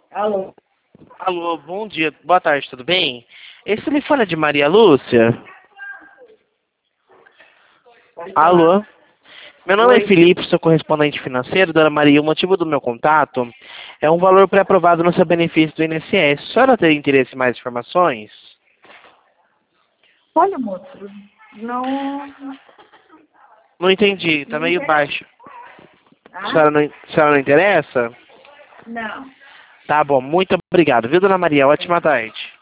Alô? Alô, bom dia, boa tarde, tudo bem? Esse telefone é de Maria Lúcia? Pode falar. Alô? Meu nome é Oi. Felipe, sou correspondente financeiro, dona Maria. O motivo do meu contato é um valor pré-aprovado no seu benefício do INSS. A senhora tem interesse em mais informações? Olha, moço, não, Não entendi, tá não meio interessa. baixo. Tá? A senhora não interessa? Não. Tá bom, muito obrigado, viu, dona Maria? Ótima tarde.